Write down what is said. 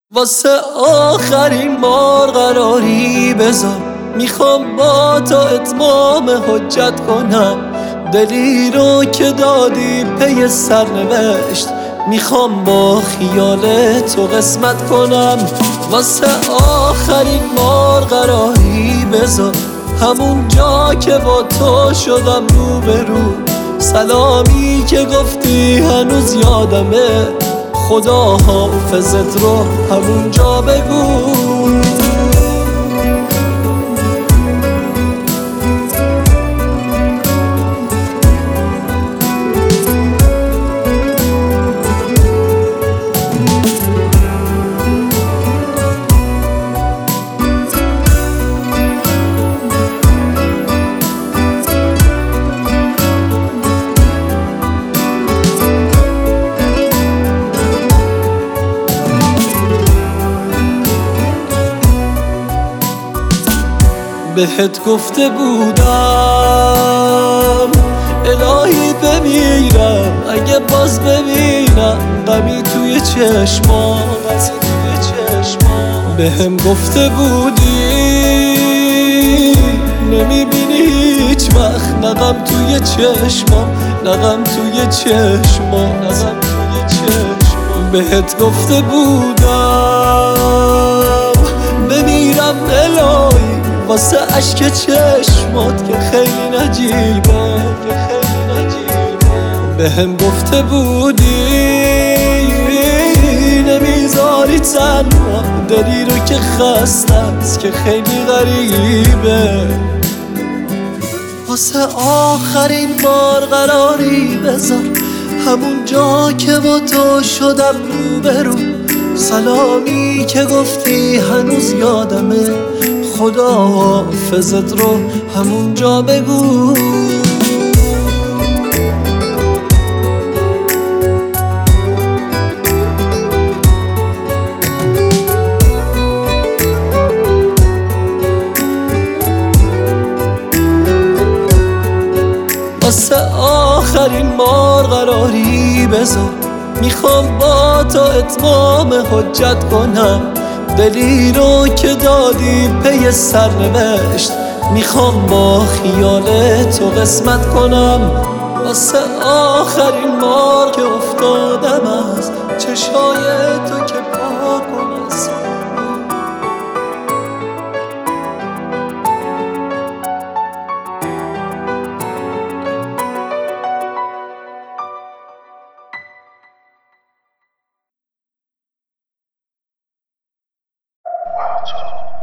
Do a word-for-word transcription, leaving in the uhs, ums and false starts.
واسه آخرین بار قراری بذار، میخوام با تو اتمام حجت کنم. دلی رو که دادی پی سرنوشت، میخوام با خیال تو قسمت کنم. واسه آخرین بار قراری بذار، همون جا که با تو شدم روبرو. سلامی که گفتی هنوز یادمه، خدا حافظت رو همونجا بگو. بهت گفته بودم الهی بمیرم اگه باز ببینم غمی توی چشمام. بهم گفته بودی نمیبینی هیچ وقت نغم توی چشمام، نغم توی چشمام، نغم توی چشمام. بهت گفته بودم بمیرم الهی واسه عشق چشمات که خیلی نجیبه، که خیلی نجیبه. بهم گفته بودی نمیذاری تنها دلی رو که خسته است که خیلی غریبه. واسه آخرین بار قراری بذار، همون جا که با تو شدم روبرو. سلامی که گفتی هنوز یادمه، خدا حافظت رو همونجا بگو. واسه آخرین بار قراری بذار، میخوام با تو اتمام حجت کنم. دلی رو که دادی پی سرنوشت، میخوام با خیال تو قسمت کنم. واسه آخرین بار که افتادم از چشای تو که پاکم از Wow.